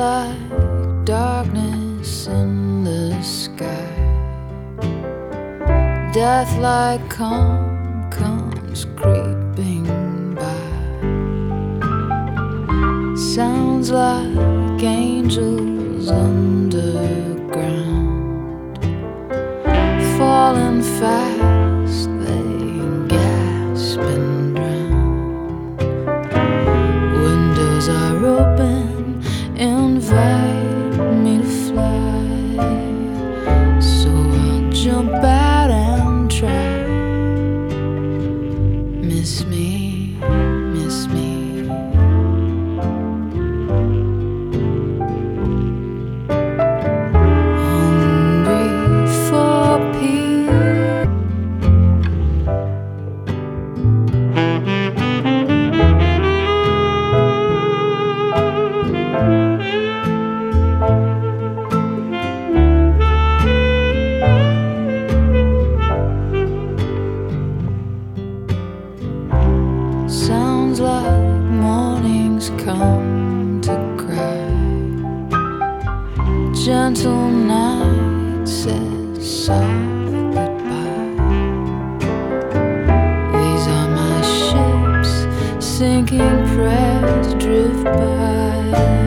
like darkness in the sky. Death like calm comes creeping by. Sounds like angels underground, falling fast, they gasp and drown. Windows are open, invite me to fly, so I'll jump out and try. Miss me, miss me. Sounds like mornings come to cry. Gentle night says soft goodbye. These are my ships, sinking prayers drift by.